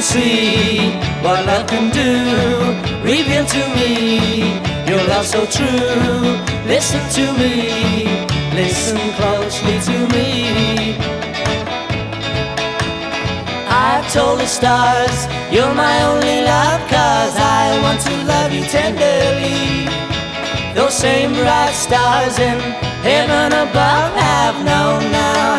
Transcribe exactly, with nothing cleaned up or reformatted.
see what love can do. Reveal to me your love so true. Listen to me, listen closely to me. I've told the stars you're my only love, 'cause I want to love you tenderly. Those same bright stars in heaven above have known now